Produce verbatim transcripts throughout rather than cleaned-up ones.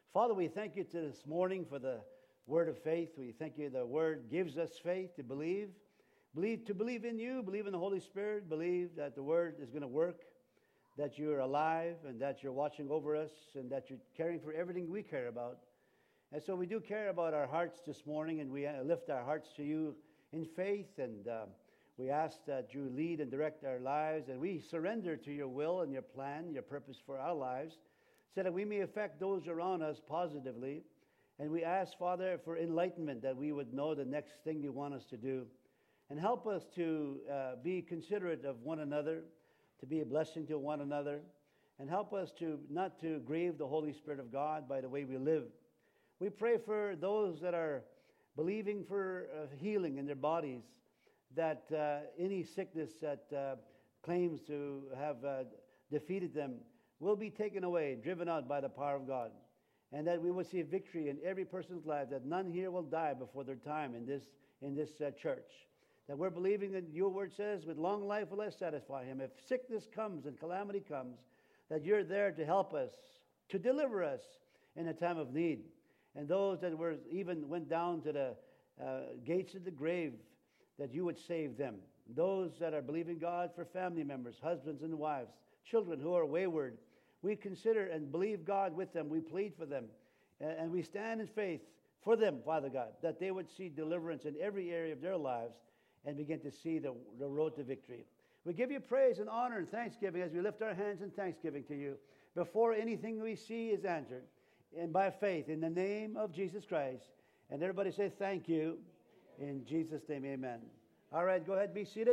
Father, we thank you to this morning for the word of faith. We thank you the word gives us faith to believe. Believe to believe in you, believe in the Holy Spirit, believe that the word is going to work, that you're alive and that you're watching over us and that you're caring for everything we care about. And so we do care about our hearts this morning, and we lift our hearts to you in faith, and uh, we ask that you lead and direct our lives, and we surrender to your will and your plan, your purpose for our lives, so that we may affect those around us positively. And we ask, Father, for enlightenment, that we would know the next thing you want us to do. And help us to uh, be considerate of one another, to be a blessing to one another, and help us to not to grieve the Holy Spirit of God by the way we live. We pray for those that are believing for uh, healing in their bodies, that uh, any sickness that uh, claims to have uh, defeated them will be taken away, driven out by the power of God, and that we will see victory in every person's life, that none here will die before their time in this in this uh, church. That we're believing that your word says, with long life will I satisfy him. If sickness comes and calamity comes, that you're there to help us, to deliver us in a time of need. And those that were even went down to the uh, gates of the grave, that you would save them. Those that are believing God for family members, husbands and wives, children who are wayward, we consider and believe God with them. We plead for them. And we stand in faith for them, Father God, that they would see deliverance in every area of their lives and begin to see the, the road to victory. We give you praise and honor and thanksgiving as we lift our hands in thanksgiving to you before anything we see is answered. And by faith, in the name of Jesus Christ. And everybody say thank you. In Jesus' name, amen. All right, go ahead, be seated.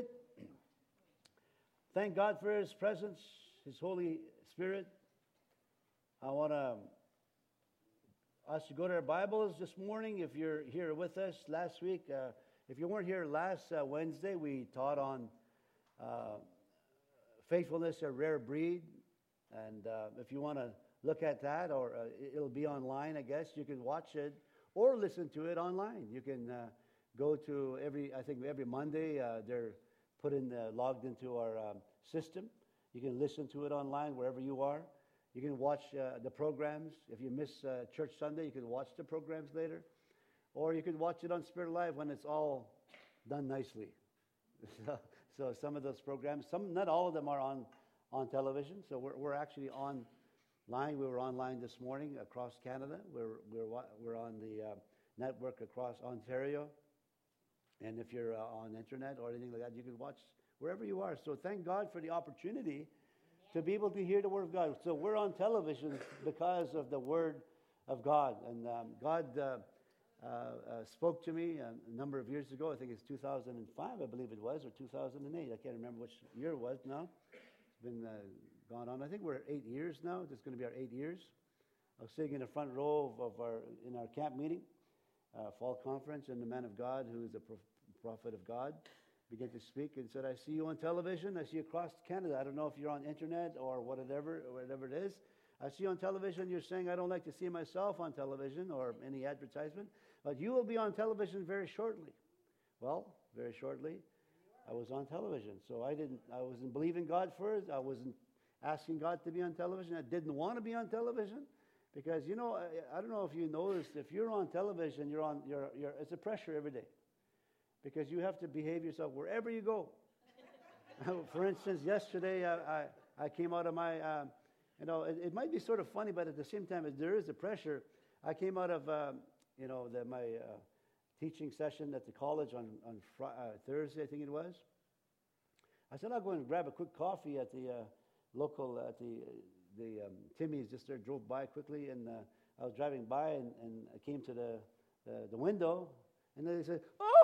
Thank God for his presence, his Holy Spirit. I want to us to go to our Bibles this morning. If you're here with us last week, uh, if you weren't here last uh, Wednesday, we taught on uh, faithfulness, a rare breed. And uh, if you want to look at that, or uh, it'll be online, I guess. You can watch it or listen to it online. You can uh, go to every, I think every Monday, uh, they're put in, uh, logged into our um, system. You can listen to it online wherever you are. You can watch uh, the programs. If you miss uh, Church Sunday, you can watch the programs later. Or you can watch it on Spirit Live when it's all done nicely. so, so some of those programs, some, not all of them are on, on television. So we're, we're actually online. We were online this morning across Canada. We're, we're, we're on the uh, network across Ontario. And if you're uh, on internet or anything like that, you can watch wherever you are. So thank God for the opportunity to be able to hear the Word of God. So we're on television because of the Word of God. And um, God uh, uh, uh, spoke to me a number of years ago. I think it's two thousand five, I believe it was, or two thousand eight. I can't remember which year it was now. It's been uh, gone on. I think we're eight years now. It's going to be our eight years. I was sitting in the front row of, of our in our camp meeting, uh, fall conference, and the man of God, who is a pro- prophet of God, began to speak and said, I see you on television. I see you across Canada. I don't know if you're on internet or whatever, or whatever it is. I see you on television. You're saying, I don't like to see myself on television or any advertisement, but you will be on television very shortly. Well, very shortly, I was on television. So I didn't, I wasn't believing God for it. I wasn't asking God to be on television. I didn't want to be on television because, you know, I, I don't know if you noticed, if you're on television, you're on, you're, you're, it's a pressure every day. Because you have to behave yourself wherever you go. For instance, yesterday I, I, I came out of my, uh, you know, it, it might be sort of funny, but at the same time, there is a pressure. I came out of, um, you know, the, my uh, teaching session at the college on, on fr- uh, Thursday, I think it was. I said, I'll go and grab a quick coffee at the uh, local, at the, the um, Timmy's just there, drove by quickly, and uh, I was driving by, and, and I came to the, the, the window, and they said,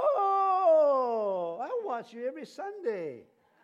oh, I watch you every Sunday.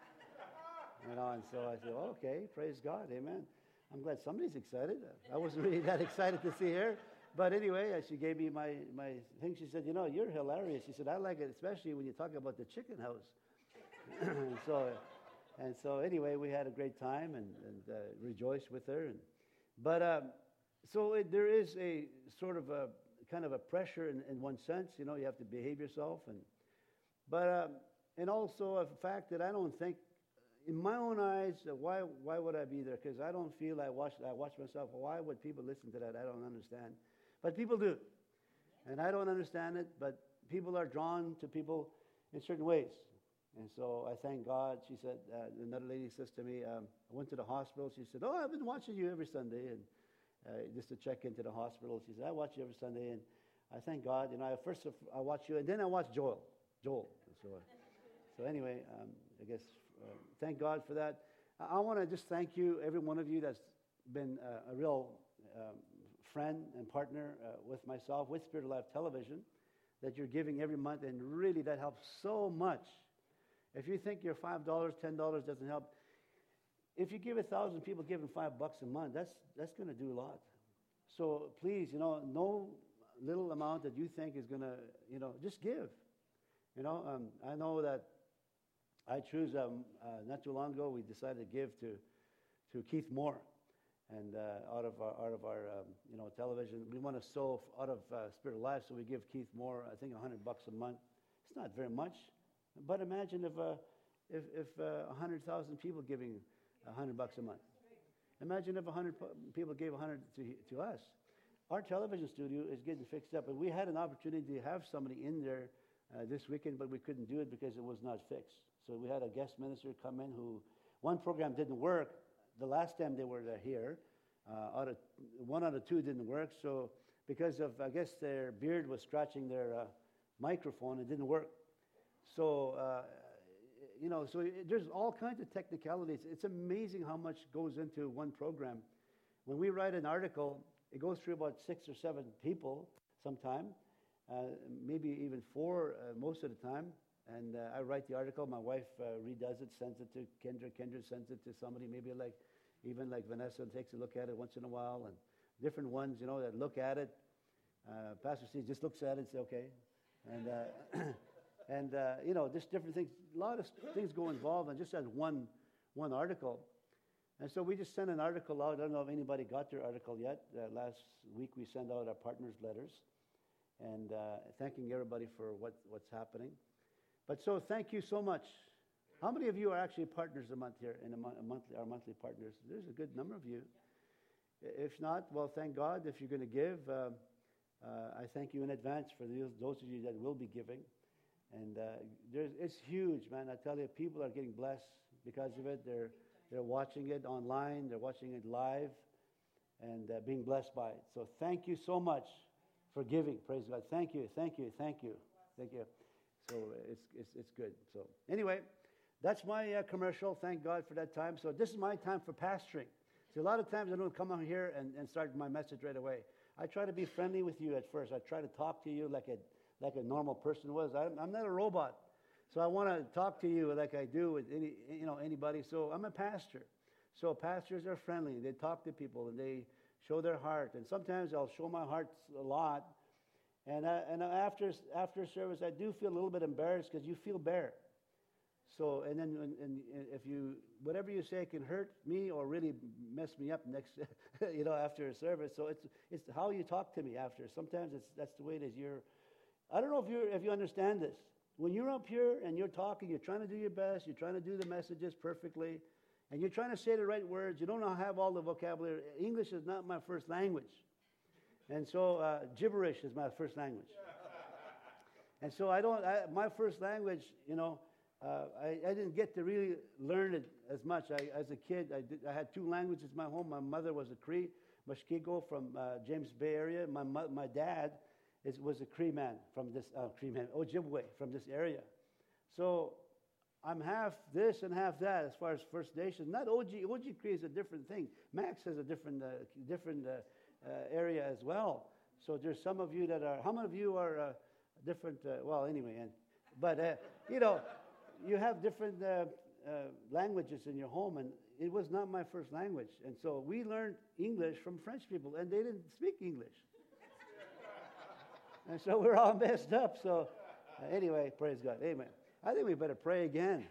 You know, and so I said, okay, praise God, amen. I'm glad somebody's excited. I wasn't really that excited to see her. But anyway, she gave me my, my thing. She said, you know, you're hilarious. She said, I like it, especially when you talk about the chicken house. and, so, and so anyway, we had a great time and, and uh, rejoiced with her. And, but um, so it, there is a sort of a kind of a pressure in, in one sense. You know, you have to behave yourself. And But, um, and also a fact that I don't think in my own eyes, uh, why why would I be there? Because I don't feel I watch I watch myself. Why would people listen to that? I don't understand. But people do, and I don't understand it. But people are drawn to people in certain ways, and so I thank God. She said, uh, another lady says to me, um, I went to the hospital. She said, "Oh, I've been watching you every Sunday," and uh, just to check into the hospital. She said, "I watch you every Sunday," and I thank God. You know, I first I watch you, and then I watch Joel. Joel. So, so anyway, um, I guess uh, thank God for that. I, I want to just thank you, every one of you that's been uh, a real um, friend and partner uh, with myself, with Spirit of Life Television, that you're giving every month, and really that helps so much. If you think your five dollars, ten dollars doesn't help, if you give a thousand people giving five bucks a month, that's that's going to do a lot. So please, you know, no little amount that you think is going to, you know, just give. You know, um, I know that I choose, um, uh, not too long ago, we decided to give to to Keith Moore, and uh, out of our, out of our um, you know, television. We want to sow out of uh, Spirit of Life, so we give Keith Moore, I think, a hundred bucks a month. It's not very much, but imagine if uh, if if uh, a hundred thousand people giving a hundred bucks a month. Imagine if a hundred people gave a hundred to to us. Our television studio is getting fixed up, and we had an opportunity to have somebody in there uh, this weekend, but we couldn't do it because it was not fixed. So we had a guest minister come in who, one program didn't work. The last time they were here, uh, out of, one out of two didn't work. So because of, I guess their beard was scratching their uh, microphone, it didn't work. So, uh, you know, so it, there's all kinds of technicalities. It's amazing how much goes into one program. When we write an article, it goes through about six or seven people sometime, uh, maybe even four uh, most of the time. And uh, I write the article. My wife uh, redoes it, sends it to Kendra. Kendra sends it to somebody, maybe like, even like Vanessa takes a look at it once in a while, and different ones, you know, that look at it. Uh, Pastor Steve just looks at it and says, okay. And, uh, and uh, you know, just different things. A lot of things go involved, and just as one, one article. And so we just sent an article out. I don't know if anybody got their article yet. Uh, last week we sent out our partners' letters, and uh, thanking everybody for what, what's happening. But so thank you so much. How many of you are actually partners a month here, in a, mo- a monthly, our monthly partners? There's a good number of you. If not, well, thank God. If you're going to give, uh, uh, I thank you in advance for those, those of you that will be giving. And uh, there's, it's huge, man. I tell you, people are getting blessed because of it. They're they're watching it online. They're watching it live, and uh, being blessed by it. So thank you so much for giving. Praise God. Thank you. Thank you. Thank you. Thank you. So it's it's it's good. So anyway, that's my uh, commercial. Thank God for that time. So this is my time for pastoring. See, a lot of times I don't come out here and, and start my message right away. I try to be friendly with you at first. I try to talk to you like a like a normal person was. I'm, I'm not a robot, so I want to talk to you like I do with any you know anybody. So I'm a pastor. So pastors are friendly. They talk to people and they show their heart. And sometimes I'll show my heart a lot. And I, and after after service, I do feel a little bit embarrassed because you feel bare. So and then and, and if you whatever you say can hurt me or really mess me up next, you know, after a service. So it's it's how you talk to me after. Sometimes it's that's the way it is. You're, I don't know if you if you understand this. When you're up here and you're talking, you're trying to do your best. You're trying to do the messages perfectly, and you're trying to say the right words. You don't know have all the vocabulary. English is not my first language. And so uh, gibberish is my first language. And so I don't, I, my first language, you know, uh, I, I didn't get to really learn it as much. I, as a kid, I, did, I had two languages in my home. My mother was a Cree, Mushkego from uh, James Bay area. My my dad is, was a Cree man from this, uh, Cree man, Ojibwe from this area. So I'm half this and half that as far as First Nations. Not O G, O G Cree is a different thing. Max has a different, uh, different, uh, Uh, area as well. So there's some of you that are, how many of you are uh, different, uh, well, anyway, and, but, uh, you know, you have different uh, uh, languages in your home, and it was not my first language. And so we learned English from French people, and they didn't speak English. And so we're all messed up. So uh, anyway, praise God. Amen. I think we better pray again.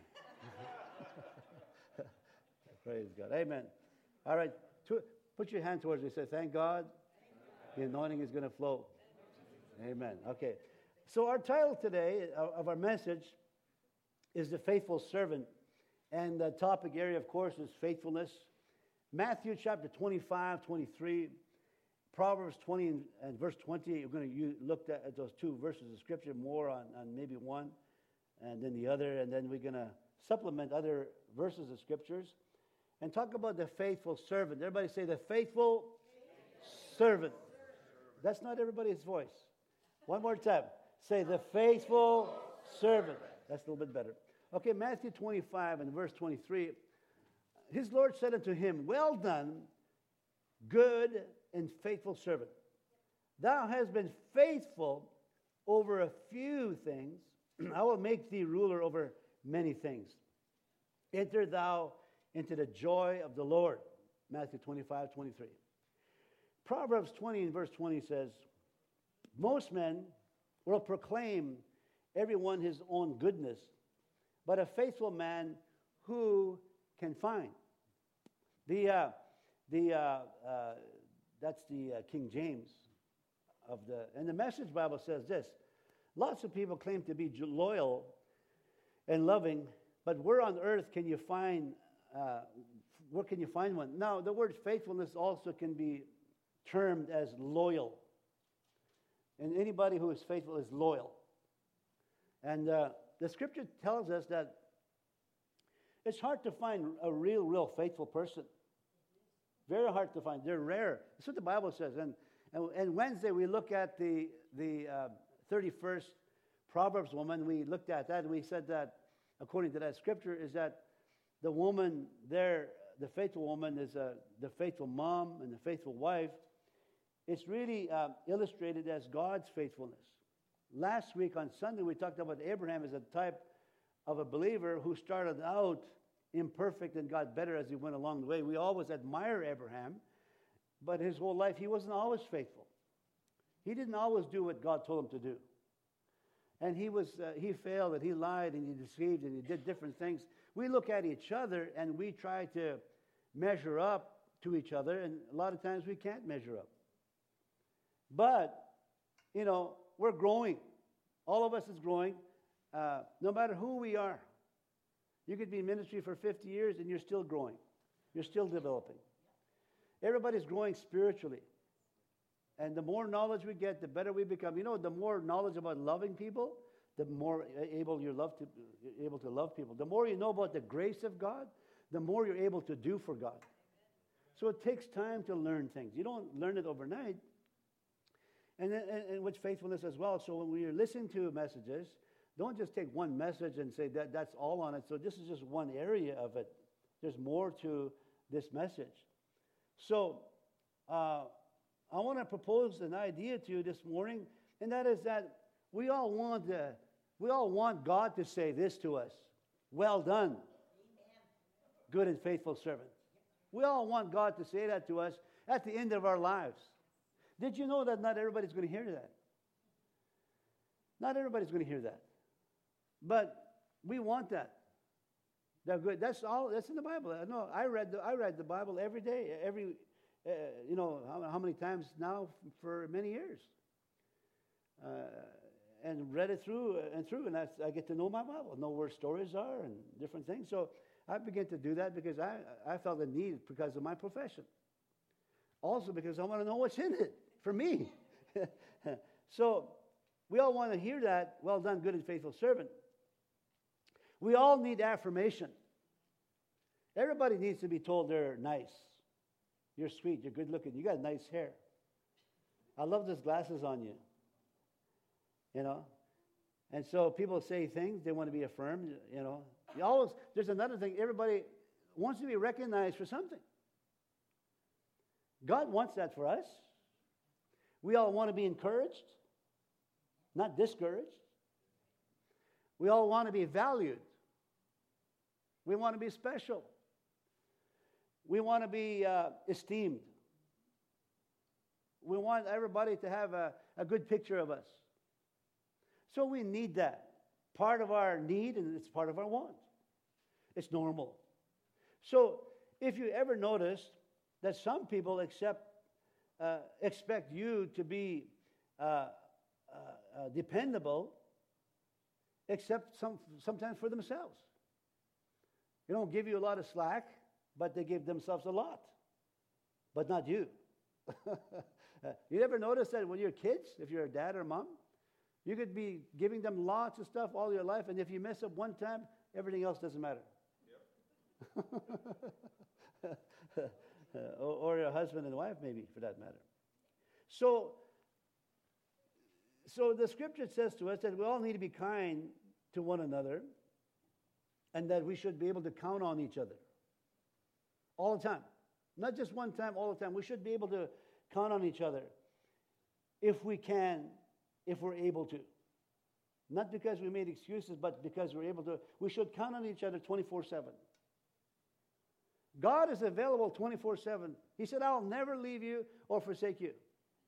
Praise God. Amen. All right. Two, Put your hand towards me and say, thank God, the anointing is going to flow. Amen. Okay. So our title today of our message is The Faithful Servant. And the topic area, of course, is faithfulness. Matthew chapter twenty-five, twenty-three, Proverbs twenty and, and verse twenty. We're going to look at, at those two verses of Scripture, more on, on maybe one and then the other. And then we're going to supplement other verses of Scriptures and talk about the faithful servant. Everybody say the faithful servant. That's not everybody's voice. One more time. Say the faithful servant. That's a little bit better. Okay, Matthew twenty-five and verse twenty-three. His Lord said unto him, well done, good and faithful servant. Thou hast been faithful over a few things. I will make thee ruler over many things. Enter thou into the joy of the Lord. Matthew twenty-five, twenty-three. Proverbs twenty and verse twenty says, most men will proclaim everyone his own goodness, but a faithful man who can find. The uh, the uh, uh, that's the uh, King James of the, and the Message Bible says this: lots of people claim to be loyal and loving, but where on earth can you find? Uh, where can you find one? Now, the word faithfulness also can be termed as loyal, and anybody who is faithful is loyal. And uh, the Scripture tells us that it's hard to find a real, real faithful person. Very hard to find. They're rare. That's what the Bible says. And and, and Wednesday we look at the the uh, thirty-first Proverbs woman. We looked at that and we said that according to that Scripture is that the woman there, the faithful woman, is uh, the faithful mom and the faithful wife. It's really uh, illustrated as God's faithfulness. Last week on Sunday we talked about Abraham as a type of a believer who started out imperfect and got better as he went along the way. We always admire Abraham, but his whole life he wasn't always faithful. He didn't always do what God told him to do. And he was uh, he failed and he lied and he deceived and he did different things. We look at each other and we try to measure up to each other, and a lot of times we can't measure up. But, you know, we're growing. All of us is growing. Uh, no matter who we are. You could be in ministry for fifty years and you're still growing. You're still developing. Everybody's growing spiritually. And the more knowledge we get, the better we become. You know, the more knowledge about loving people, the more able you're love to, able to love people. The more you know about the grace of God, the more you're able to do for God. So it takes time to learn things. You don't learn it overnight. And, and, and with faithfulness as well. So when you're listening to messages, don't just take one message and say that that's all on it. So this is just one area of it. There's more to this message. So uh, I want to propose an idea to you this morning, and that is that we all want uh, we all want God to say this to us: well done, good and faithful servant. We all want God to say that to us at the end of our lives. Did you know that not everybody's going to hear that? Not everybody's going to hear that. But we want that. That good. That's all. That's in the Bible. No, I read the I read the Bible every day, every uh, you know how, how many times now for many years, uh, and read it through and through, and I, I get to know my Bible, know where stories are and different things. So I began to do that because I I felt the need because of my profession. Also because I want to know what's in it for me. So we all want to hear that, well done, good and faithful servant. We all need affirmation. Everybody needs to be told they're nice. You're sweet, you're good looking, you got nice hair. I love those glasses on you. You know? And so people say things, they want to be affirmed, you know. You always, there's another thing, everybody wants to be recognized for something. God wants that for us. We all want to be encouraged, not discouraged. We all want to be valued. We want to be special. We want to be uh, esteemed. We want everybody to have a, a good picture of us. So we need that. Part of our need, and it's part of our want. It's normal. So if you ever noticed that some people accept, uh, expect you to be uh, uh, uh, dependable, except some, sometimes for themselves. They don't give you a lot of slack, but they give themselves a lot. But not you. You ever notice that when you're kids, if you're a dad or mom, you could be giving them lots of stuff all your life, and if you mess up one time, everything else doesn't matter. Yep. or, or your husband and wife, maybe, for that matter. So, so the scripture says to us that we all need to be kind to one another, and that we should be able to count on each other all the time. Not just one time, all the time. We should be able to count on each other if we can, if we're able to. Not because we made excuses, but because we're able to. We should count on each other twenty-four seven. God is available twenty-four seven. He said, I'll never leave you or forsake you.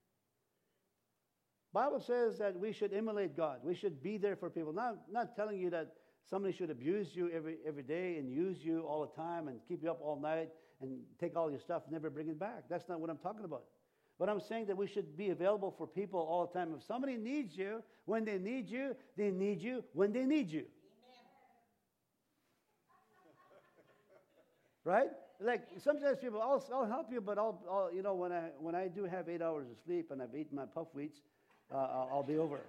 Bible says that we should emulate God. We should be there for people. Not, not telling you that somebody should abuse you every, every day and use you all the time and keep you up all night and take all your stuff and never bring it back. That's not what I'm talking about. But I'm saying that we should be available for people all the time. If somebody needs you, when they need you, they need you when they need you. Right? Like sometimes people, I'll, I'll help you, but I'll, I'll, you know, when I when I do have eight hours of sleep and I've eaten my puff wheats, uh, I'll, I'll be over.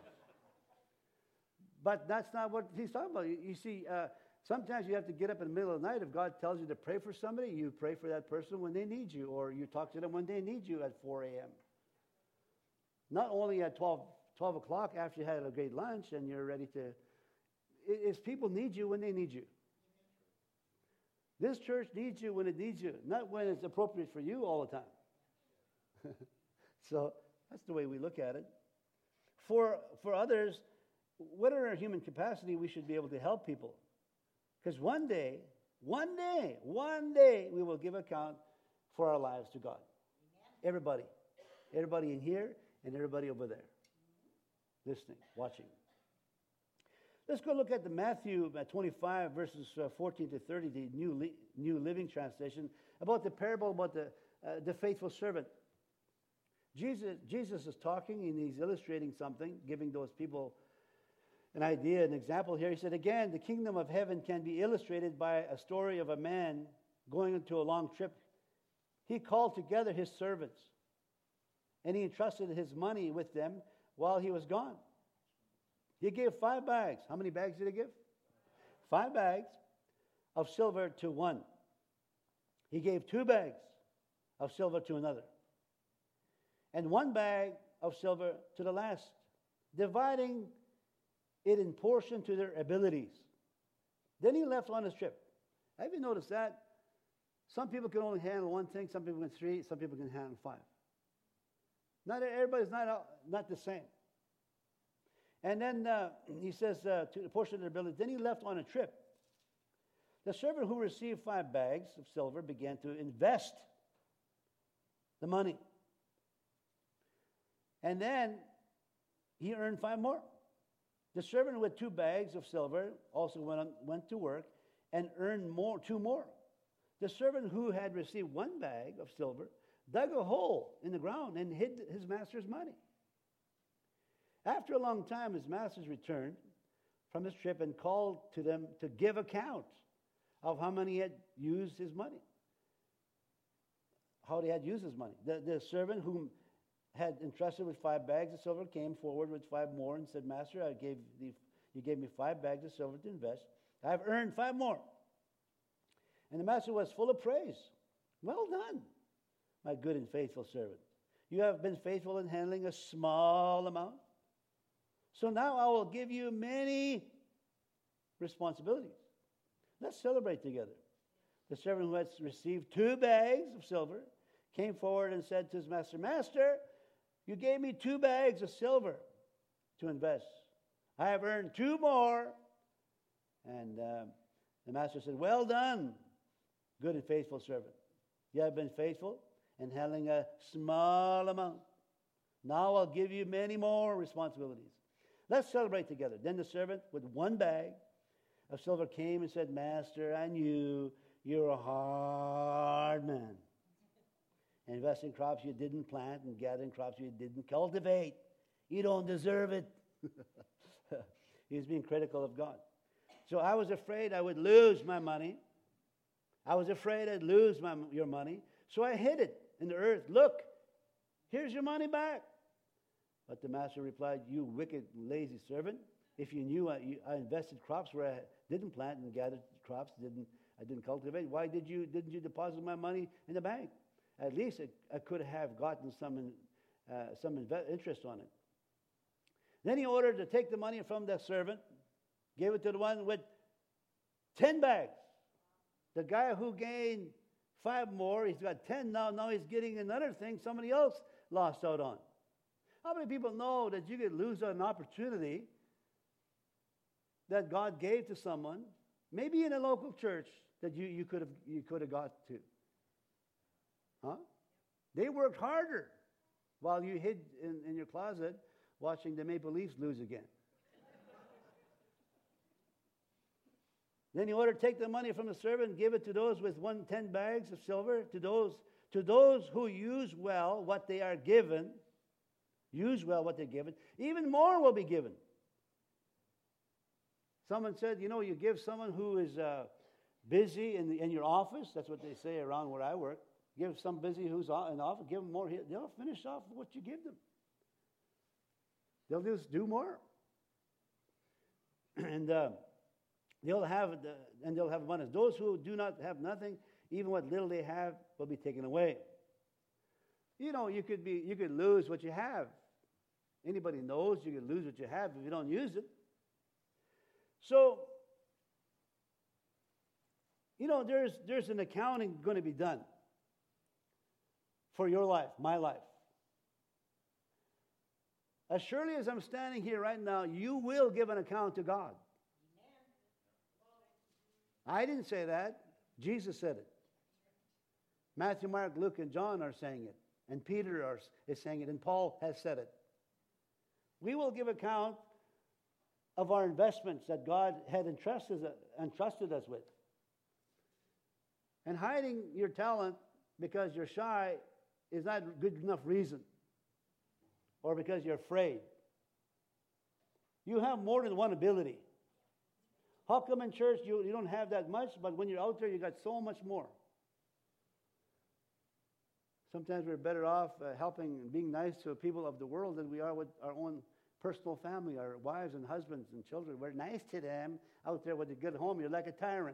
But that's not what he's talking about. You, you see, uh, sometimes you have to get up in the middle of the night. If God tells you to pray for somebody, you pray for that person when they need you, or you talk to them when they need you at four a.m. Not only at twelve, twelve o'clock after you had a great lunch and you're ready to. It, it's people need you when they need you. This church needs you when it needs you, not when it's appropriate for you all the time. So that's the way we look at it. For, for others, whatever our human capacity, we should be able to help people. Because one day, one day, one day, we will give account for our lives to God. Amen. Everybody. Everybody in here and everybody over there. Listening, watching. Let's go look at the Matthew twenty-five, verses fourteen to thirty, the New, Li- New Living Translation, about the parable about the, uh, the faithful servant. Jesus, Jesus is talking and he's illustrating something, giving those people an idea, an example here. He said, again, the kingdom of heaven can be illustrated by a story of a man going into a long trip. He called together his servants, and he entrusted his money with them while he was gone. He gave five bags. How many bags did he give? Five bags of silver to one. He gave two bags of silver to another, and one bag of silver to the last, dividing it in portion to their abilities. Then he left on his trip. Have you noticed that? Some people can only handle one thing, some people can three, some people can handle five. Not everybody's not, not the same. And then uh, he says, uh, to the portion of their abilities, then he left on a trip. The servant who received five bags of silver began to invest the money. And then he earned five more. The servant with two bags of silver also went, on, went to work and earned more, two more. The servant who had received one bag of silver dug a hole in the ground and hid his master's money. After a long time, his masters returned from his trip and called to them to give account of how many he had used his money. How he had used his money. The, the servant whom had entrusted with five bags of silver came forward with five more and said, Master, I gave the, you gave me five bags of silver to invest. I've earned five more. And the master was full of praise. Well done, my good and faithful servant. You have been faithful in handling a small amount. So now I will give you many responsibilities. Let's celebrate together. The servant who had received two bags of silver came forward and said to his master, Master, you gave me two bags of silver to invest. I have earned two more. And uh, the master said, well done, good and faithful servant. You have been faithful in handling a small amount. Now I'll give you many more responsibilities. Let's celebrate together. Then the servant with one bag of silver came and said, Master, I knew you're a hard man. Investing crops you didn't plant and gathering crops you didn't cultivate. You don't deserve it. He was being critical of God. So I was afraid I would lose my money I was afraid I'd lose my, your money, so I hid it in the earth. Look, here's your money back. But the master replied, you wicked, lazy servant. If you knew I, you, I invested crops where I didn't plant and gathered crops, didn't I didn't cultivate, why did you, didn't you deposit my money in the bank? At least I, I could have gotten some, in, uh, some inve- interest on it. Then he ordered to take the money from the servant, gave it to the one with ten bags. The guy who gained five more, he's got ten now. Now he's getting another thing somebody else lost out on. How many people know that you could lose an opportunity that God gave to someone, maybe in a local church, that you, you could have you could have got to? Huh? They worked harder while you hid in, in your closet watching the Maple Leafs lose again. Then he ordered to take the money from the servant and give it to those with one ten bags of silver, to those to those who use well what they are given. Use well what they're given. Even more will be given. Someone said, you know, you give someone who is uh, busy in, the, in your office. That's what they say around where I work. Give some busy who's in the office, give them more. They'll finish off what you give them. They'll just do more. and uh, they'll have the, and they'll have abundance. Those who do not have nothing, even what little they have, will be taken away. You know, you could be, you could lose what you have. Anybody knows you could lose what you have if you don't use it. So, you know, there's there's an accounting going to be done for your life, my life. As surely as I'm standing here right now, you will give an account to God. I didn't say that. Jesus said it. Matthew, Mark, Luke, and John are saying it. And Peter are, is saying it. And Paul has said it. We will give account of our investments that God had entrusted, entrusted us with. And hiding your talent because you're shy is not a good enough reason. Or because you're afraid. You have more than one ability. How come in church you, you don't have that much, but when you're out there you got so much more? Sometimes we're better off uh, helping and being nice to people of the world than we are with our own personal family, our wives and husbands and children. We're nice to them out there when they get home. You're like a tyrant.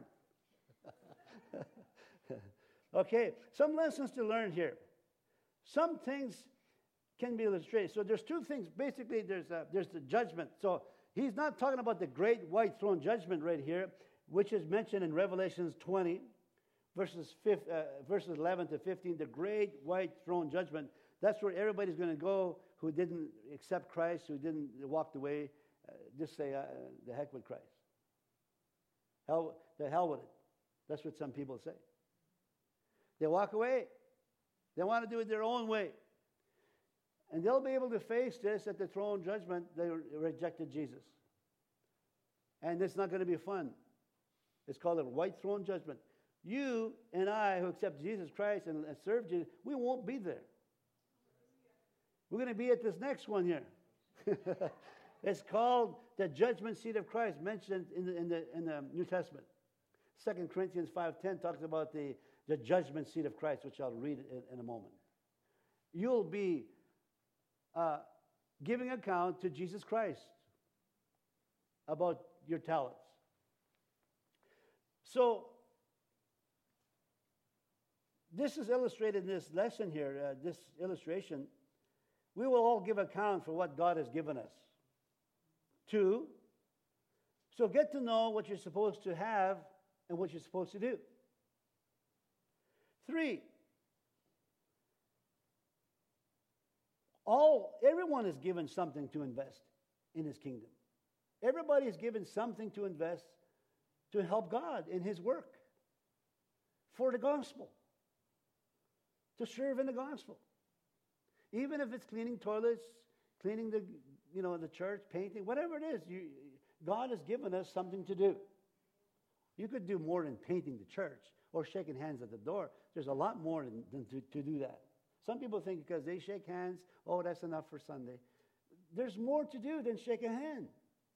Okay, some lessons to learn here. Some things can be illustrated. So there's two things. Basically, there's a, there's the judgment. So he's not talking about the great white throne judgment right here, which is mentioned in Revelations twenty, verses, fifth, uh, verses eleven to fifteen, the great white throne judgment. That's where everybody's going to go who didn't accept Christ, who didn't walk away. Uh, just say, uh, the heck with Christ. Hell, the hell with it. That's what some people say. They walk away. They want to do it their own way. And they'll be able to face this at the throne judgment. They rejected Jesus. And it's not going to be fun. It's called a white throne judgment. You and I who accept Jesus Christ and, and serve Jesus, we won't be there. We're going to be at this next one here. It's called the judgment seat of Christ, mentioned in the, in the, in the New Testament. Second Corinthians five ten talks about the, the judgment seat of Christ, which I'll read in, in a moment. You'll be uh, giving account to Jesus Christ about your talents. So, this is illustrated in this lesson here, uh, this illustration. We will all give account for what God has given us. Two, so get to know what you're supposed to have and what you're supposed to do. Three, all everyone is given something to invest in his kingdom. Everybody is given something to invest to help God in his work for the gospel, to serve in the gospel. Even if it's cleaning toilets, cleaning the, you know, the church, painting, whatever it is, you, God has given us something to do. You could do more than painting the church or shaking hands at the door. There's a lot more than, than to, to do that. Some people think because they shake hands, oh, that's enough for Sunday. There's more to do than shake a hand.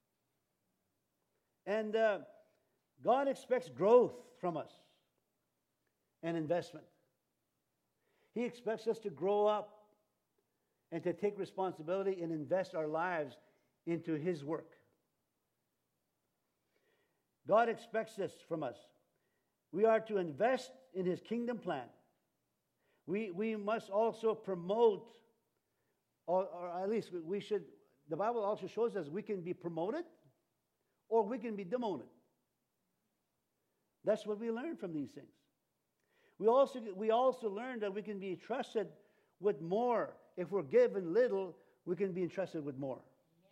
And uh, God expects growth from us. and investment. He expects us to grow up and to take responsibility and invest our lives into His work. God expects this from us. We are to invest in His kingdom plan. We, we must also promote, or, or at least we should, the Bible also shows us we can be promoted or we can be demoted. That's what we learn from these things. We also, we also learn that we can be trusted with more. If we're given little, we can be entrusted with more.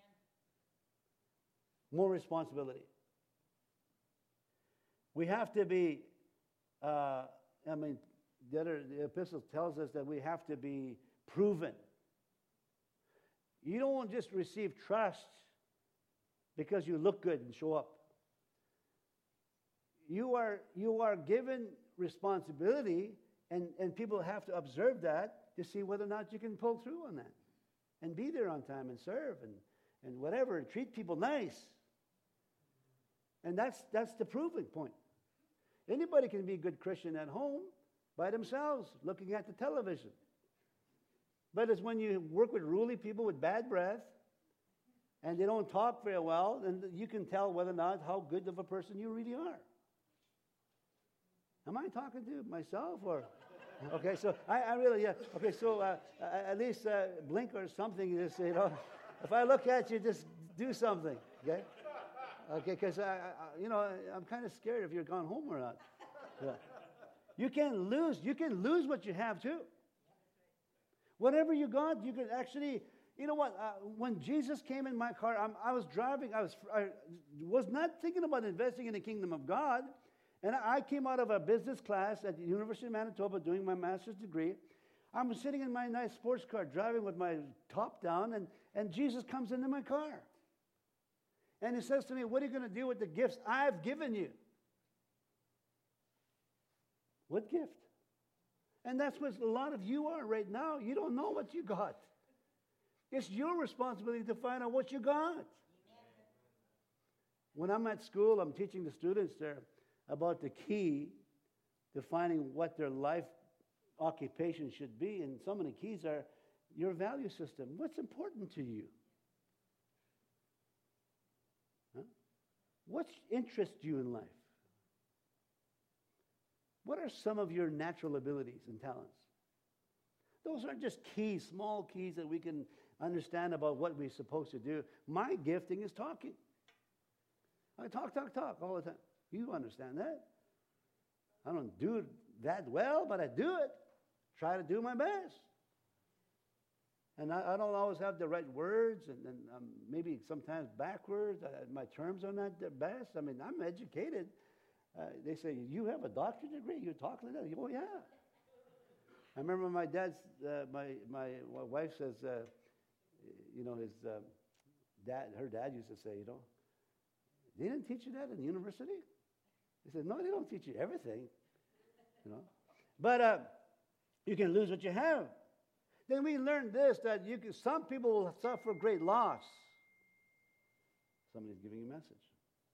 More responsibility. We have to be, uh, I mean, the other the epistle tells us that we have to be proven. You don't just receive trust because you look good and show up. You are, you are given responsibility, and, and people have to observe that to see whether or not you can pull through on that and be there on time and serve and, and whatever, and treat people nice. And that's, that's the proving point. Anybody can be a good Christian at home by themselves, looking at the television. But it's when you work with ruly people with bad breath, and they don't talk very well, then you can tell whether or not how good of a person you really are. Am I talking to myself or? Okay, so I, I really, yeah. Okay, so uh, at least uh, blink or something. Just, you know, if I look at you, just do something. Okay, okay, because I, I, you know, I'm kind of scared if you're gone home or not. Yeah. You can lose. You can lose what you have too. Whatever you got, you can actually. You know what? Uh, when Jesus came in my car, I'm, I was driving. I was I was not thinking about investing in the kingdom of God. And I came out of a business class at the University of Manitoba doing my master's degree. I'm sitting in my nice sports car driving with my top down, and, and Jesus comes into my car. And He says to me, what are you going to do with the gifts I've given you? What gift? And that's what a lot of you are right now. You don't know what you got. It's your responsibility to find out what you got. When I'm at school, I'm teaching the students there about the key to finding what their life occupation should be. And some of the keys are your value system. What's important to you? Huh? What interests you in life? What are some of your natural abilities and talents? Those aren't just keys, small keys that we can understand about what we're supposed to do. My gifting is talking. I talk, talk, talk all the time. You understand that. I don't do it that well, but I do it. Try to do my best. And I, I don't always have the right words, and, and um, maybe sometimes backwards. Uh, my terms are not the best. I mean, I'm educated. Uh, they say, you have a doctorate degree? You talk like that? Oh, yeah. I remember my dad's, uh, my, my my wife says, uh, you know, his uh, dad, her dad used to say, you know, they didn't teach you that in university? He said, no, they don't teach you everything, you know. But uh, you can lose what you have. Then we learned this, that you can, some people will suffer great loss. Somebody's giving you a message.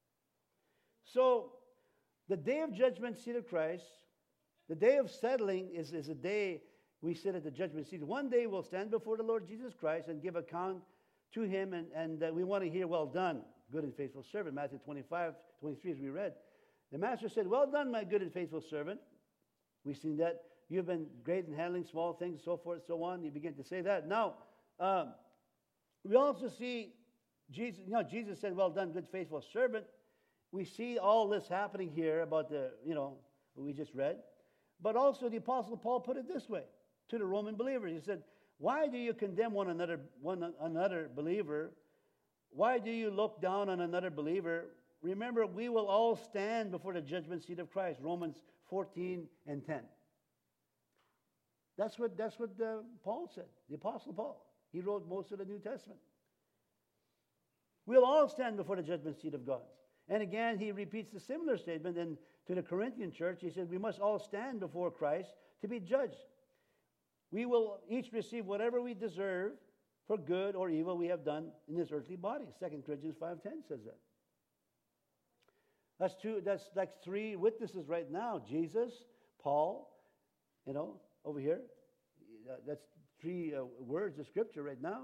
So the day of judgment seat of Christ, the day of settling is, is a day we sit at the judgment seat. One day we'll stand before the Lord Jesus Christ and give account to Him, and, and uh, we want to hear, well done, good and faithful servant. Matthew twenty-five, twenty-three, as we read. The Master said, well done, my good and faithful servant. We've seen that. You've been great in handling small things, so forth, so on. You begin to say that. Now, um, we also see Jesus, you know, Jesus said, well done, good, faithful servant. We see all this happening here about the, you know, what we just read. But also the Apostle Paul put it this way to the Roman believers. He said, why do you condemn one another, one another believer? Why do you look down on another believer? Remember, we will all stand before the judgment seat of Christ. Romans fourteen and ten. That's what, that's what uh, Paul said, the Apostle Paul. He wrote most of the New Testament. We'll all stand before the judgment seat of God. And again, he repeats the similar statement in, to the Corinthian church. He said, we must all stand before Christ to be judged. We will each receive whatever we deserve for good or evil we have done in this earthly body. Second Corinthians five ten says that. That's two, that's like three witnesses right now. Jesus, Paul, you know, over here. That's three uh, words of Scripture right now.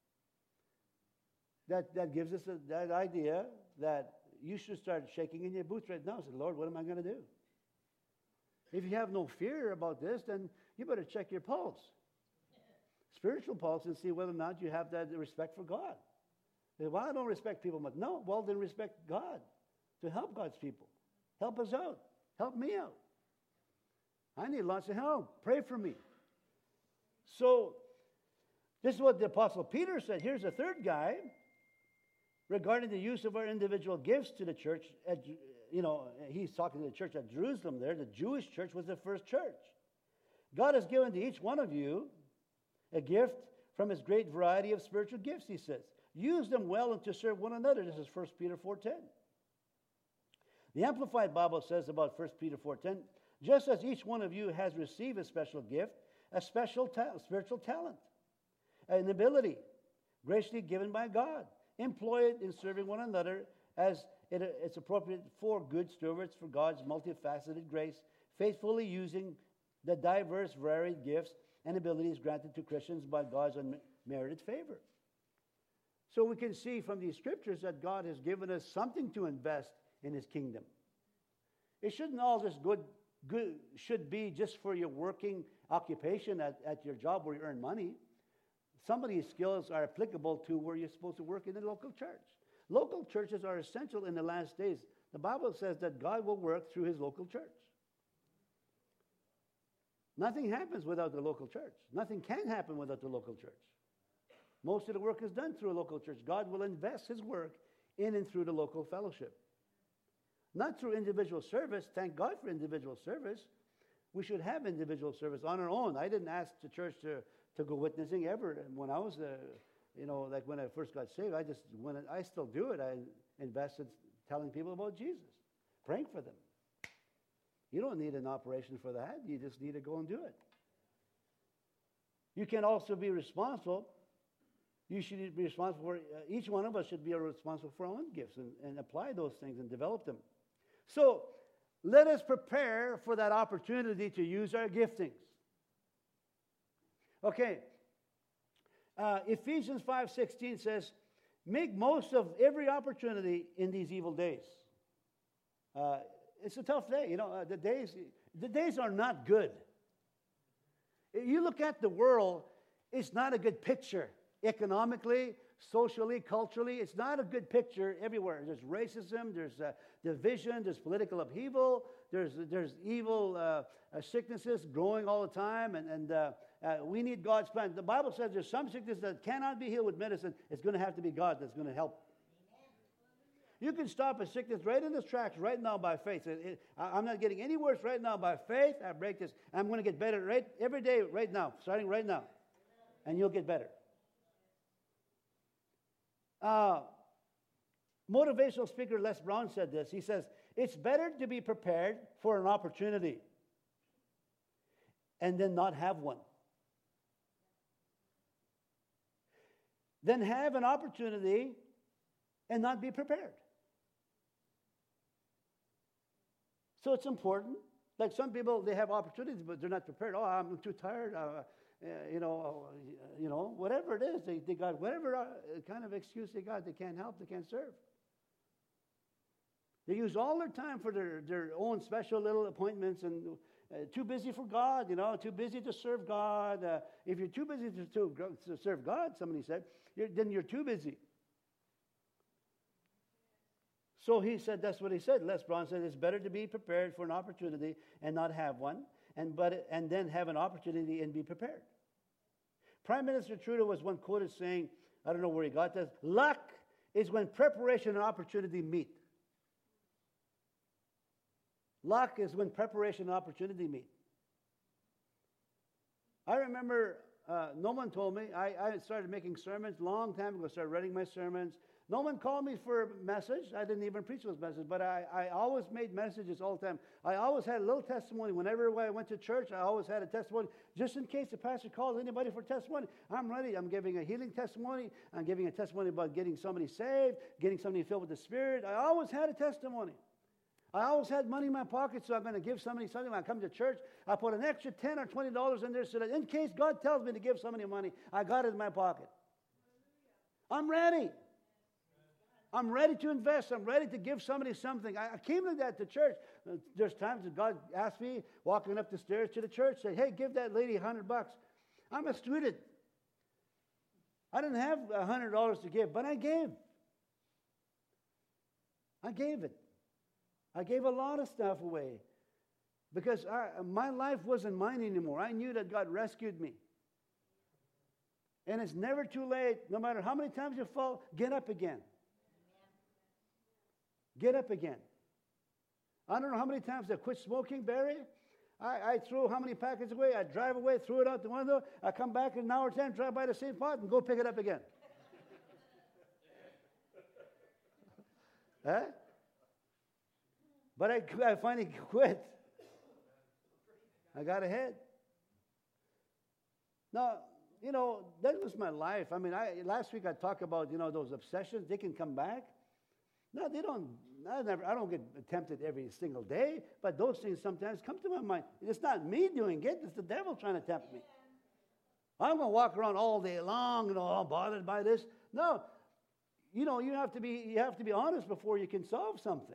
That, that gives us a, that idea that you should start shaking in your boots right now and say, Lord, what am I going to do? If you have no fear about this, then you better check your pulse. Spiritual pulse, and see whether or not you have that respect for God. Well, I don't respect people much. No, well, then respect God to help God's people. Help us out. Help me out. I need lots of help. Pray for me. So, this is what the Apostle Peter said. Here's a third guy regarding the use of our individual gifts to the church. At, you know, he's talking to the church at Jerusalem there. The Jewish church was the first church. God has given to each one of you a gift from his great variety of spiritual gifts, he says. Use them well and to serve one another. This is First Peter four ten. The Amplified Bible says about First Peter four ten, just as each one of you has received a special gift, a special ta- spiritual talent, an ability graciously given by God, employ it in serving one another as it, it's appropriate for good stewards for God's multifaceted grace, faithfully using the diverse, varied gifts and abilities granted to Christians by God's unmerited favor. So we can see from these scriptures that God has given us something to invest in his kingdom. It shouldn't all just good, good should be just for your working occupation at, at your job where you earn money. Some of these skills are applicable to where you're supposed to work in the local church. Local churches are essential in the last days. The Bible says that God will work through his local church. Nothing happens without the local church. Nothing can happen without the local church. Most of the work is done through a local church. God will invest his work in and through the local fellowship. Not through individual service. Thank God for individual service. We should have individual service on our own. I didn't ask the church to, to go witnessing ever. And when I was, uh, you know, like when I first got saved, I just, when I, I still do it, I invested telling people about Jesus, praying for them. You don't need an operation for that. You just need to go and do it. You can also be responsible. You should be responsible for, uh, each one of us should be responsible for our own gifts and, and apply those things and develop them. So, let us prepare for that opportunity to use our giftings. Okay. Uh, Ephesians five sixteen says, make most of every opportunity in these evil days. Uh, it's a tough day. You know, uh, the days, the days are not good. You look at the world, it's not a good picture. Economically, socially, culturally, it's not a good picture everywhere. There's racism, there's uh, division, there's political upheaval, there's there's evil uh, uh, sicknesses growing all the time, and, and uh, uh, we need God's plan. The Bible says there's some sickness that cannot be healed with medicine. It's going to have to be God that's going to help. You can stop a sickness right in its tracks right now by faith. It, it, I'm not getting any worse right now by faith. I break this. I'm going to get better right every day right now, starting right now, and you'll get better. Uh, motivational speaker Les Brown said this. He says, it's better to be prepared for an opportunity and then not have one than have an opportunity and not be prepared. So it's important. Like some people, they have opportunities, but they're not prepared. Oh, I'm too tired. Uh, Uh, you know, uh, you know, whatever it is, they, they got whatever uh, kind of excuse they got, they can't help, they can't serve. They use all their time for their, their own special little appointments and uh, too busy for God, you know, too busy to serve God. Uh, if you're too busy to, to, to serve God, somebody said, you're, then you're too busy. So he said, that's what he said. Les Brown said, it's better to be prepared for an opportunity and not have one, and, but, and then have an opportunity and be prepared. Prime Minister Trudeau was one quoted saying, I don't know where he got this, luck is when preparation and opportunity meet. Luck is when preparation and opportunity meet. I remember, uh, no one told me, I, I started making sermons a long time ago, started writing my sermons. No one called me for a message. I didn't even preach those messages, but I, I always made messages all the time. I always had a little testimony. Whenever I went to church, I always had a testimony. Just in case the pastor calls anybody for testimony, I'm ready. I'm giving a healing testimony. I'm giving a testimony about getting somebody saved, getting somebody filled with the Spirit. I always had a testimony. I always had money in my pocket, so I'm going to give somebody something. When I come to church, I put an extra ten or twenty dollars in there so that in case God tells me to give somebody money, I got it in my pocket. I'm ready. I'm ready to invest. I'm ready to give somebody something. I, I came like that to church. There's times that God asked me, walking up the stairs to the church, say, hey, give that lady a hundred bucks. I'm a student. I didn't have a hundred dollars to give, but I gave. I gave it. I gave a lot of stuff away because I, my life wasn't mine anymore. I knew that God rescued me. And it's never too late. No matter how many times you fall, get up again. Get up again. I don't know how many times I quit smoking, Barry. I, I threw how many packets away? I drive away, threw it out the window. I come back in an hour ten, drive by the same spot, and go pick it up again. Huh? But I, I finally quit. I got ahead. Now, you know, that was my life. I mean, I, last week I talked about, you know, those obsessions. They can come back. No, they don't. I, never, I don't get tempted every single day, but those things sometimes come to my mind. It's not me doing it. It's the devil trying to tempt me. I'm going to walk around all day long, you know, all bothered by this. No, you know, you have to be, you have to be honest before you can solve something.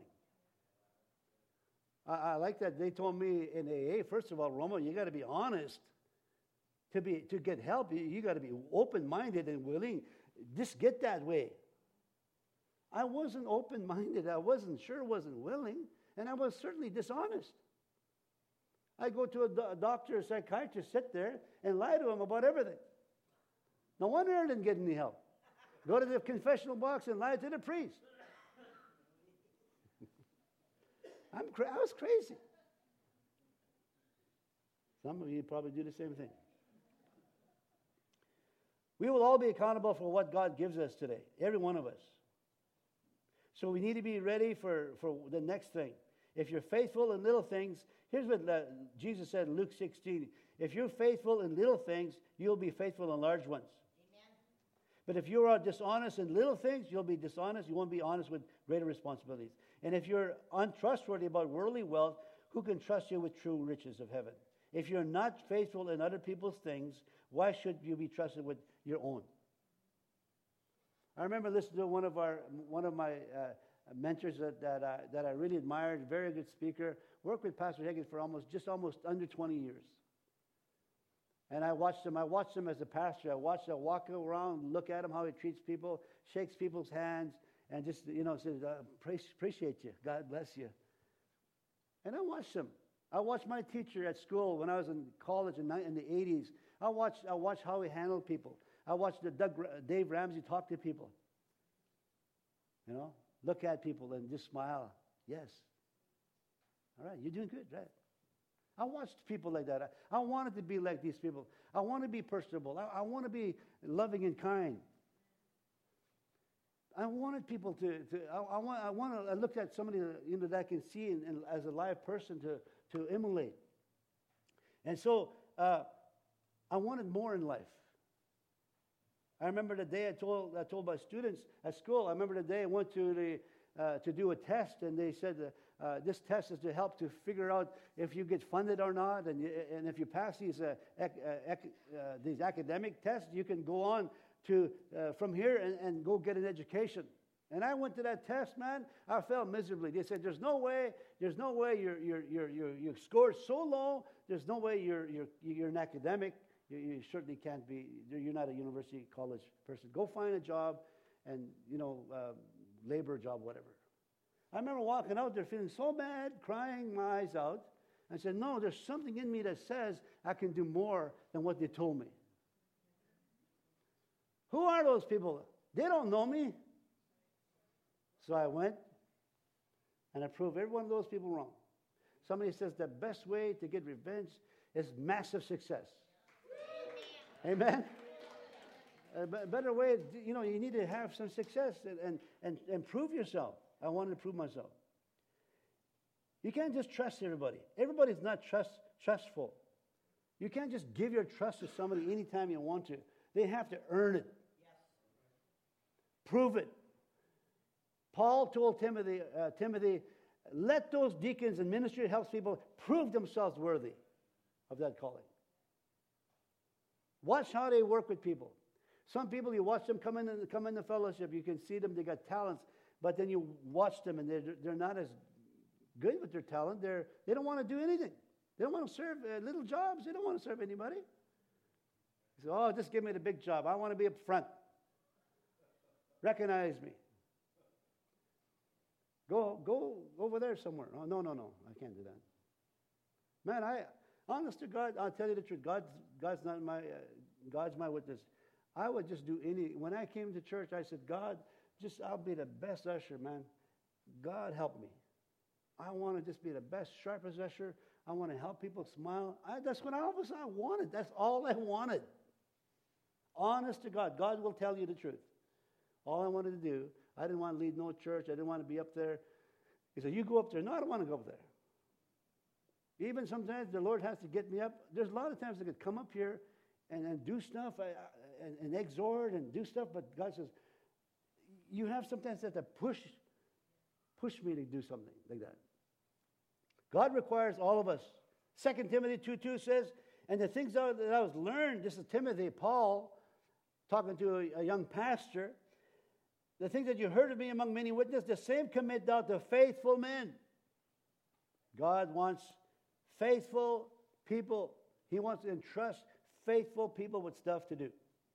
I, I like that they told me in A A, first of all, Roma, you got to be honest. To be to get help, you, you got to be open-minded and willing. Just get that way. I wasn't open-minded. I wasn't sure, wasn't willing, and I was certainly dishonest. I go to a, do- a doctor, a psychiatrist, sit there and lie to him about everything. No wonder I didn't get any help. Go to the confessional box and lie to the priest. I'm cra- I was crazy. Some of you probably do the same thing. We will all be accountable for what God gives us today, every one of us. So we need to be ready for, for the next thing. If you're faithful in little things, here's what uh, Jesus said in Luke sixteen. If you're faithful in little things, you'll be faithful in large ones. Amen. But if you are dishonest in little things, you'll be dishonest. You won't be honest with greater responsibilities. And if you're untrustworthy about worldly wealth, who can trust you with true riches of heaven? If you're not faithful in other people's things, why should you be trusted with your own? I remember listening to one of our one of my uh, mentors that that I, that I really admired, very good speaker. Worked with Pastor Higgins for almost just almost under twenty years. And I watched him. I watched him as a pastor. I watched him walk around, look at him, how he treats people, shakes people's hands, and just you know says, uh, "Appreciate you. God bless you." And I watched him. I watched my teacher at school when I was in college in, in the eighties. I watched, I watched how he handled people. I watched the Doug, Dave Ramsey talk to people. You know, look at people and just smile. Yes. All right, you're doing good, right? I watched people like that. I, I wanted to be like these people. I want to be personable. I, I want to be loving and kind. I wanted people to, to I, I want, I want to, I looked at somebody you know, that I can see in, in, as a live person to, to emulate. And so, uh, I wanted more in life. I remember the day I told I told my students at school. I remember the day I went to the uh, to do a test, and they said uh, uh, this test is to help to figure out if you get funded or not, and you, and if you pass these uh, ec- uh, ec- uh, these academic tests, you can go on to uh, from here and, and go get an education. And I went to that test, man. I failed miserably. They said, "There's no way. There's no way you're you're you're you're you scored so low. There's no way you're you're you're an academic." You, you certainly can't be, you're not a university college person. Go find a job and, you know, uh, labor job, whatever. I remember walking out there feeling so bad, crying my eyes out. I said, no, there's something in me that says I can do more than what they told me. Who are those people? They don't know me. So I went and I proved every one of those people wrong. Somebody says the best way to get revenge is massive success. Amen? A better way, you know, you need to have some success and, and, and, and prove yourself. I wanted to prove myself. You can't just trust everybody. Everybody's not trust, trustful. You can't just give your trust to somebody anytime you want to. They have to earn it. Yes. Prove it. Paul told Timothy, uh, Timothy let those deacons and ministry that helps people prove themselves worthy of that calling. Watch how they work with people. Some people, you watch them come in and come into fellowship, you can see them, they got talents, but then you watch them and they're, they're not as good with their talent. They're, they don't want to do anything. They don't want to serve uh, little jobs. They don't want to serve anybody. They say, oh, just give me the big job. I want to be up front. Recognize me. Go, go over there somewhere. Oh, no, no, no. I can't do that. Man, I, honest to God, I'll tell you the truth. God's, God's not my, uh, God's my witness. I would just do any, when I came to church, I said, God, just, I'll be the best usher, man. God help me. I want to just be the best, sharpest usher. I want to help people smile. I, that's what all of us I wanted. That's all I wanted. Honest to God. God will tell you the truth. All I wanted to do, I didn't want to lead no church. I didn't want to be up there. He said, you go up there. No, I don't want to go up there. Even sometimes the Lord has to get me up. There's a lot of times I could come up here and, and do stuff I, I, and, and exhort and do stuff, but God says, you have sometimes to push, push me to do something like that. God requires all of us. Second Timothy two two says, and the things that I was learned, this is Timothy, Paul, talking to a, a young pastor, the things that you heard of me among many witnesses, the same commit thou to faithful men. God wants faithful people. He wants to entrust faithful people with stuff to do.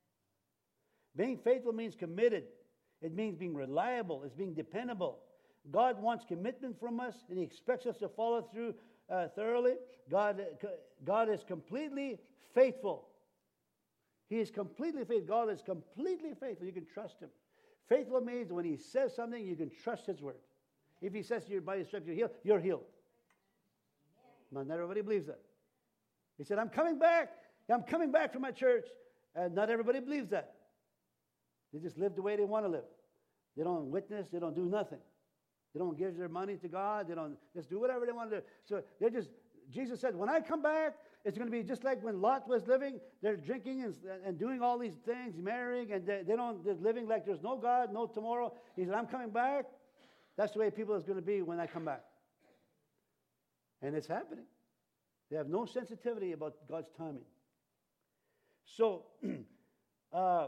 Being faithful means committed. It means being reliable. It's being dependable. God wants commitment from us, and He expects us to follow through uh, thoroughly. God, God is completely faithful. He is completely faithful. God is completely faithful. You can trust Him. Faithful means when He says something, you can trust His word. If He says to you, by His stripes you're healed, you're healed. But not everybody believes that. He said, I'm coming back. I'm coming back from my church. And not everybody believes that. They just live the way they want to live. They don't witness. They don't do nothing. They don't give their money to God. They don't just do whatever they want to do. So they're just, Jesus said, when I come back, it's going to be just like when Lot was living. They're drinking and, and doing all these things, marrying, and they, they don't, they're living like there's no God, no tomorrow. He said, I'm coming back. That's the way people is going to be when I come back. And it's happening. They have no sensitivity about God's timing. So, uh,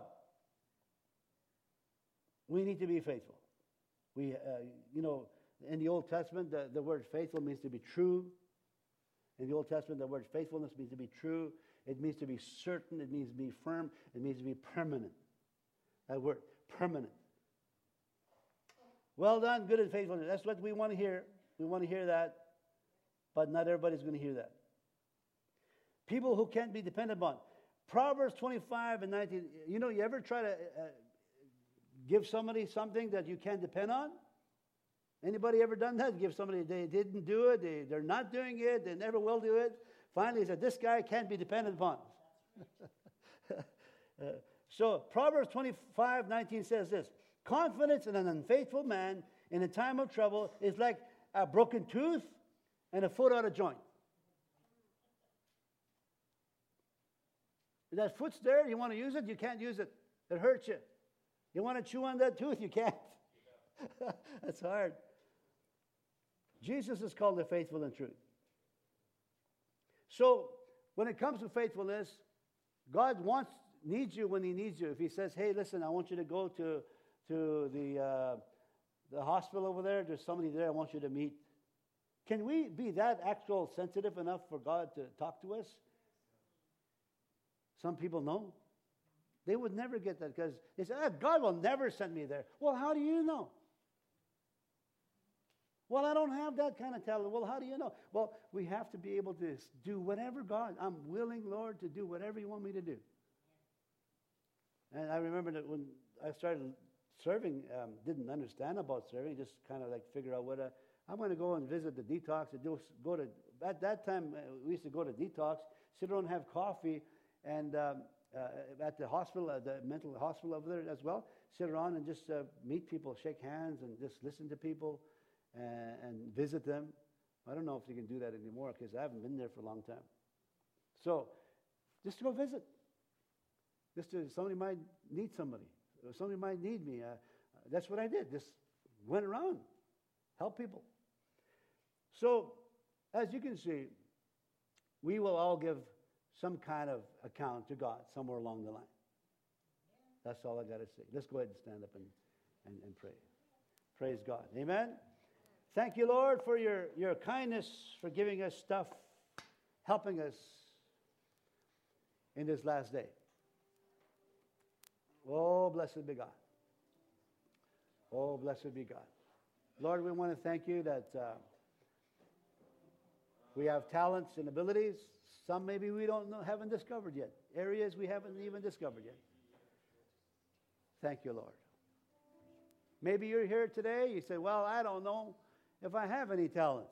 we need to be faithful. We, uh, you know, in the Old Testament, the, the word faithful means to be true. In the Old Testament, the word faithfulness means to be true. It means to be certain. It means to be firm. It means to be permanent. That word, permanent. Well done, good and faithful. That's what we want to hear. We want to hear that. But not everybody's going to hear that. People who can't be depended upon. Proverbs twenty-five and nineteen. You know, you ever try to uh, give somebody something that you can't depend on? Anybody ever done that? Give somebody, they didn't do it, they, they're not doing it, they never will do it. Finally, he said, this guy can't be depended upon. uh, so, Proverbs twenty-five nineteen says this, confidence in an unfaithful man in a time of trouble is like a broken tooth and a foot out of joint. If that foot's there, you want to use it, you can't use it. It hurts you. You want to chew on that tooth, you can't. That's hard. Jesus is called the faithful and true. So, when it comes to faithfulness, God wants, needs you when He needs you. If He says, hey, listen, I want you to go to, to the, uh, the hospital over there, there's somebody there I want you to meet. Can we be that actual sensitive enough for God to talk to us? Some people know. They would never get that because they say, ah, God will never send me there. Well, how do you know? Well, I don't have that kind of talent. Well, how do you know? Well, we have to be able to do whatever God, I'm willing, Lord, to do whatever you want me to do. And I remember that when I started serving, um, didn't understand about serving, just kind of like figure out what I, I'm going to go and visit the detox. And do, go to, at that time, uh, we used to go to detox, sit around and have coffee, and um, uh, at the hospital, uh, the mental hospital over there as well, sit around and just uh, meet people, shake hands, and just listen to people. And, and visit them. I don't know if you can do that anymore because I haven't been there for a long time. So, just to go visit. Just to, somebody might need somebody. Or somebody might need me. Uh, that's what I did. Just went around, help people. So, as you can see, we will all give some kind of account to God somewhere along the line. That's all I got to say. Let's go ahead and stand up and, and, and pray. Praise God. Amen. Thank you, Lord, for your, your kindness, for giving us stuff, helping us in this last day. Oh, blessed be God. Oh, blessed be God. Lord, we want to thank you that uh, we have talents and abilities. Some maybe we don't know, haven't discovered yet. Areas we haven't even discovered yet. Thank you, Lord. Maybe you're here today, you say, well, I don't know if I have any talents.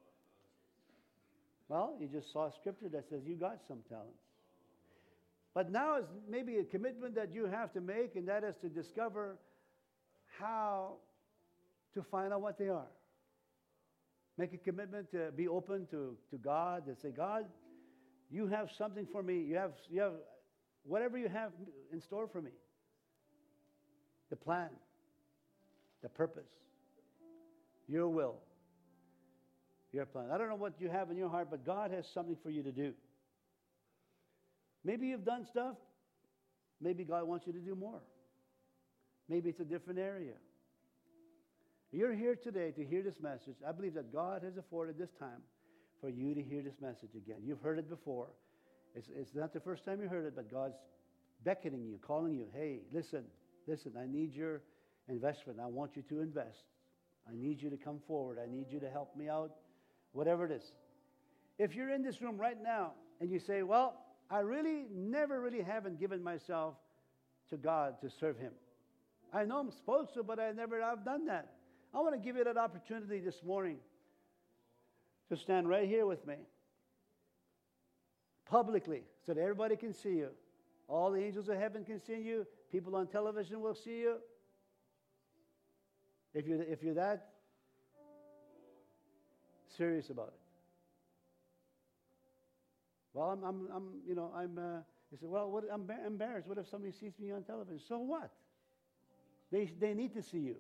Well, you just saw scripture that says you got some talents. But now is maybe a commitment that you have to make, and that is to discover how to find out what they are. Make a commitment to be open to, to God, to say, God, you have something for me. You have, you have whatever you have in store for me. The plan, the purpose, your will, your plan. I don't know what you have in your heart, but God has something for you to do. Maybe you've done stuff. Maybe God wants you to do more. Maybe it's a different area. You're here today to hear this message. I believe that God has afforded this time for you to hear this message again. You've heard it before. It's, it's not the first time you heard it, but God's beckoning you, calling you. Hey, listen, listen, I need your investment. I want you to invest. I need you to come forward. I need you to help me out, whatever it is. If you're in this room right now and you say, well, I really never really haven't given myself to God to serve Him. I know I'm supposed to, but I never have done that. I want to give you that opportunity this morning to stand right here with me publicly so that everybody can see you. All the angels of heaven can see you. People on television will see you. If you're, if you're that serious about it. Well, I'm, I'm, I'm you know, I'm, uh, they say, well, what, I'm embarrassed. What if somebody sees me on television? So what? They, they need to see you.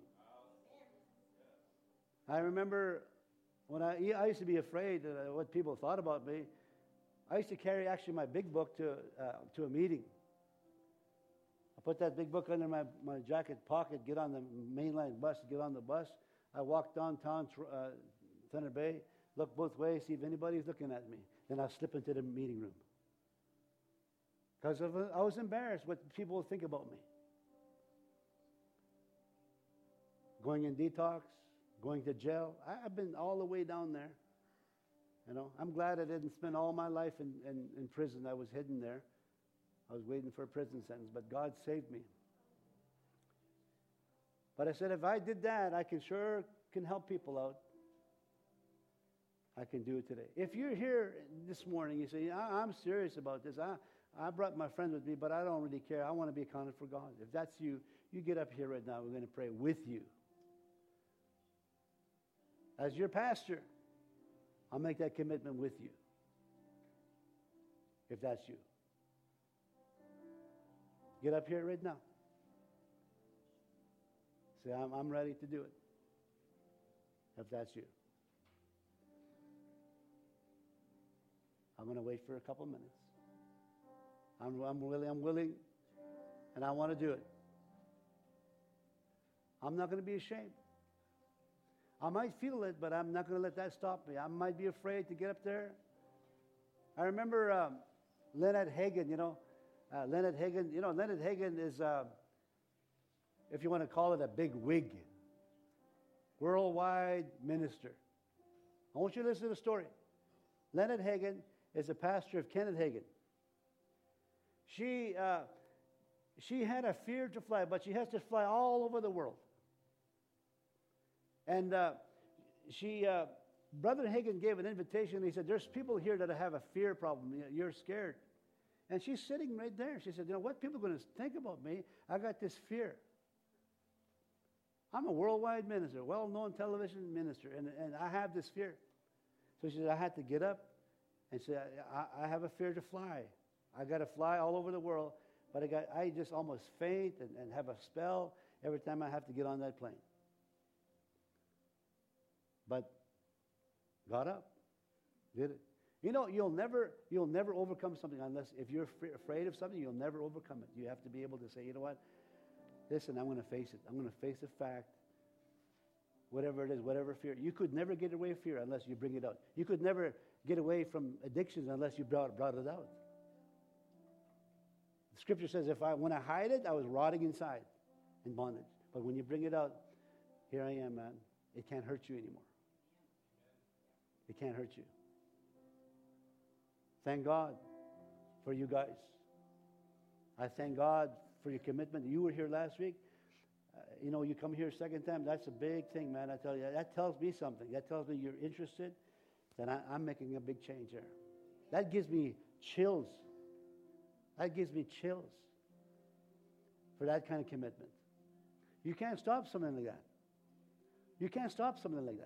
I remember when I, I used to be afraid of what people thought about me. I used to carry actually my big book to, uh, to a meeting. I put that big book under my, my jacket pocket, get on the mainline bus, get on the bus. I walk downtown uh, Thunder Bay, look both ways, see if anybody's looking at me. Then I'll slip into the meeting room. Because I was embarrassed what people would think about me. Going in detox, going to jail. I, I've been all the way down there. You know, I'm glad I didn't spend all my life in, in, in prison. I was hidden there. I was waiting for a prison sentence, but God saved me. But I said, if I did that, I can sure can help people out. I can do it today. If you're here this morning, you say, I, I'm serious about this. I, I brought my friend with me, but I don't really care. I want to be accounted for God. If that's you, you get up here right now. We're going to pray with you. As your pastor, I'll make that commitment with you. If that's you. Get up here right now. Say, I'm, I'm ready to do it. If that's you. I'm going to wait for a couple minutes. I'm, I'm willing, I'm willing, and I want to do it. I'm not going to be ashamed. I might feel it, but I'm not going to let that stop me. I might be afraid to get up there. I remember um, Leonard Hagin, you know. Uh, Leonard Hagin, you know, Leonard Hagin is, uh, if you want to call it, a big wig. Worldwide minister. I want you to listen to the story. Leonard Hagin is a pastor of Kenneth Hagin. She, uh, she had a fear to fly, but she has to fly all over the world. And uh, she, uh, Brother Hagin gave an invitation. He said, there's people here that have a fear problem. You're scared. And she's sitting right there. She said, you know, what people are going to think about me? I got this fear. I'm a worldwide minister, well-known television minister, and, and I have this fear. So she said, I had to get up and say, I, I have a fear to fly. I got to fly all over the world, but I, got, I just almost faint and, and have a spell every time I have to get on that plane. But got up, did it. You know, you'll never, you'll never overcome something unless, if you're f- afraid of something, you'll never overcome it. You have to be able to say, you know what? Listen, I'm going to face it. I'm going to face the fact, whatever it is, whatever fear. You could never get away from fear unless you bring it out. You could never get away from addictions unless you brought, brought it out. The scripture says, if I, when I hide it, I was rotting inside in bondage. But when you bring it out, here I am, man. It can't hurt you anymore. It can't hurt you. Thank God for you guys. I thank God for your commitment. You were here last week. Uh, you know, you come here a second time. That's a big thing, man. I tell you, that tells me something. That tells me you're interested. Then I, I'm making a big change here. That gives me chills. That gives me chills for that kind of commitment. You can't stop something like that. You can't stop something like that.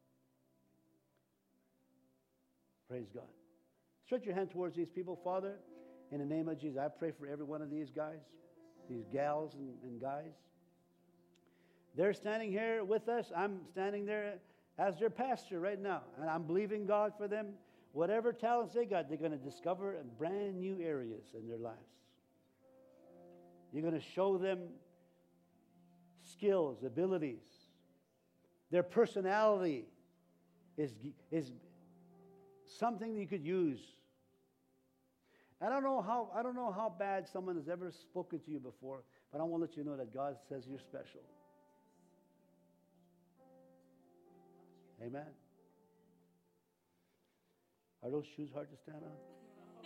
Praise God. Stretch your hand towards these people. Father, in the name of Jesus, I pray for every one of these guys, these gals and, and guys. They're standing here with us. I'm standing there as their pastor right now. And I'm believing God for them. Whatever talents they got, they're going to discover brand new areas in their lives. You're going to show them skills, abilities. Their personality is, is something that you could use. I don't know how I don't know how bad someone has ever spoken to you before, but I want to let you know that God says you're special. Amen. Are those shoes hard to stand on?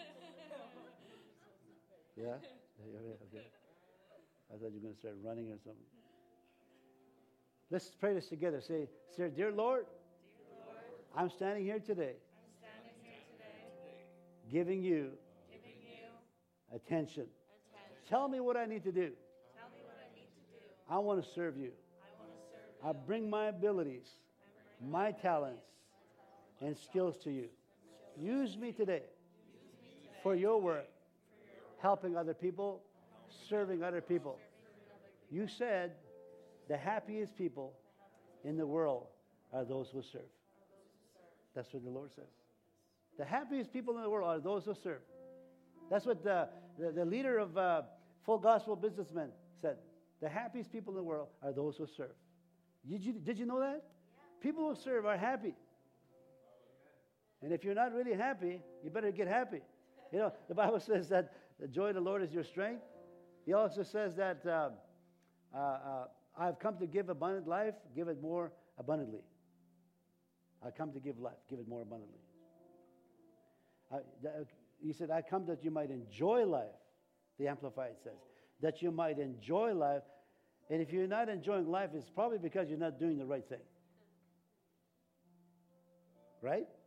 Yeah? Okay. I thought you were going to start running or something. Let's pray this together. Say, Dear Lord, Dear Lord, I'm standing here today, I'm standing here today, giving you giving you attention. attention. Tell me what I need to do. Tell me what I need to do. I want to serve you. I want to serve I you. bring my abilities, I bring my talents, and skills to you. Use me today for your work, helping other people, serving other people. You said the happiest people in the world are those who serve. That's what the Lord says. The happiest people in the world are those who serve. That's what the, the, the leader of uh, Full Gospel Businessmen said. The happiest people in the world are those who serve. Did you, did you know that? People who serve are happy. And if you're not really happy, you better get happy. You know, the Bible says that the joy of the Lord is your strength. He also says that uh, uh, uh, I've come to give abundant life, give it more abundantly. I come to give life, give it more abundantly. I, that, he said, I come that you might enjoy life, the Amplified says, that you might enjoy life. And if you're not enjoying life, it's probably because you're not doing the right thing. Right?